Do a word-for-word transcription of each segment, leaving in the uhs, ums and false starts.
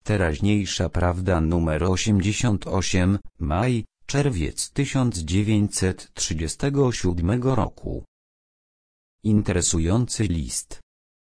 Teraźniejsza prawda numer osiemdziesiąt osiem, maj, czerwiec tysiąc dziewięćset trzydziestego siódmego roku. Interesujący list.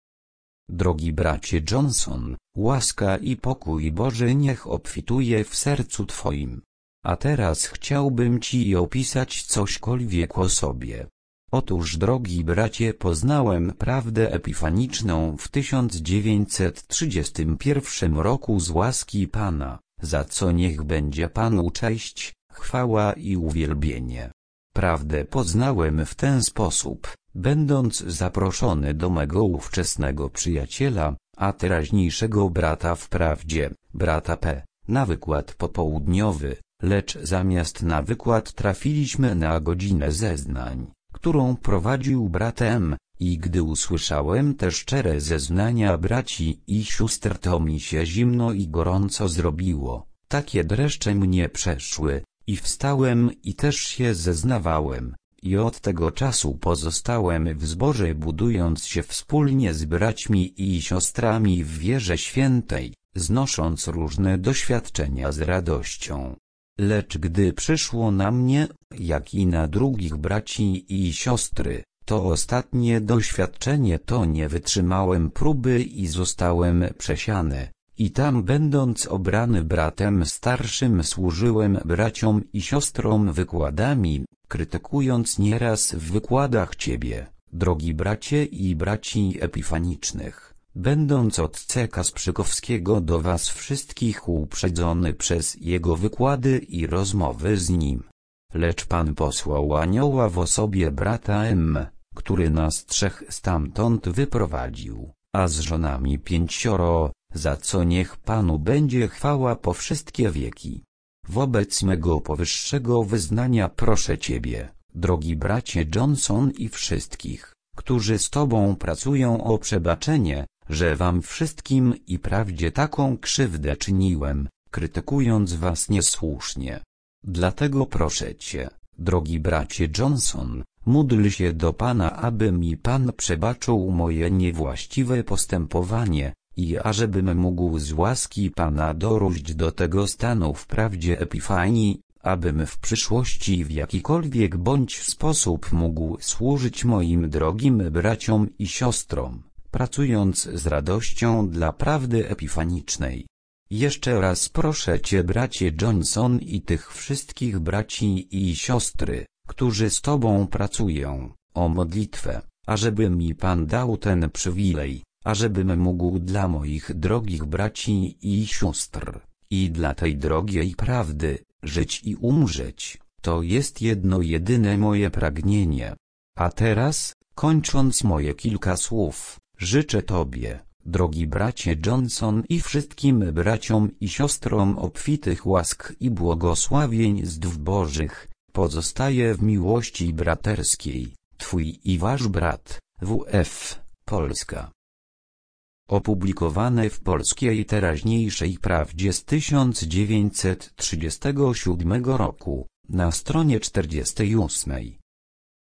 Drogi bracie Johnson, łaska i pokój Boży niech obfituje w sercu Twoim. A teraz chciałbym Ci opisać cośkolwiek o sobie. Otóż, drogi bracie, poznałem prawdę epifaniczną w tysiąc dziewięćset trzydziestym pierwszym roku z łaski Pana, za co niech będzie Panu cześć, chwała i uwielbienie. Prawdę poznałem w ten sposób, będąc zaproszony do mego ówczesnego przyjaciela, a teraźniejszego brata w prawdzie, brata P., na wykład popołudniowy, lecz zamiast na wykład trafiliśmy na godzinę zeznań, którą prowadził brat M., i gdy usłyszałem te szczere zeznania braci i sióstr, to mi się zimno i gorąco zrobiło, takie dreszcze mnie przeszły, i wstałem i też się zeznawałem, i od tego czasu pozostałem w zborze, budując się wspólnie z braćmi i siostrami w wierze świętej, znosząc różne doświadczenia z radością. Lecz gdy przyszło na mnie, jak i na drugich braci i siostry, to ostatnie doświadczenie, to nie wytrzymałem próby i zostałem przesiany, i tam, będąc obrany bratem starszym, służyłem braciom i siostrom wykładami, krytykując nieraz w wykładach Ciebie, drogi bracie i braci epifanicznych, będąc od C. Kasprzykowskiego do Was wszystkich uprzedzony przez jego wykłady i rozmowy z nim. Lecz Pan posłał anioła w osobie brata M., który nas trzech stamtąd wyprowadził, a z żonami pięcioro, za co niech Panu będzie chwała po wszystkie wieki. Wobec mego powyższego wyznania proszę Ciebie, drogi bracie Johnson, i wszystkich, którzy z Tobą pracują, o przebaczenie, że Wam wszystkim i prawdzie taką krzywdę czyniłem, krytykując Was niesłusznie. Dlatego proszę Cię, drogi bracie Johnson, módl się do Pana, aby mi Pan przebaczył moje niewłaściwe postępowanie, i ażebym mógł z łaski Pana dojść do tego stanu w prawdzie epifanii, abym w przyszłości w jakikolwiek bądź sposób mógł służyć moim drogim braciom i siostrom, pracując z radością dla prawdy epifanicznej. Jeszcze raz proszę Cię, bracie Johnson, i tych wszystkich braci i siostry, którzy z Tobą pracują, o modlitwę, ażeby mi Pan dał ten przywilej, ażebym mógł dla moich drogich braci i sióstr, i dla tej drogiej prawdy, żyć i umrzeć. To jest jedno jedyne moje pragnienie. A teraz, kończąc moje kilka słów, życzę Tobie, drogi bracie Johnson, i wszystkim braciom i siostrom obfitych łask i błogosławieństw Bożych. Pozostaję w miłości braterskiej, Twój i Wasz brat, W F, Polska. Opublikowane w Polskiej Teraźniejszej Prawdzie z tysiąc dziewięćset trzydziestego siódmego roku, na stronie czterdziestej ósmej.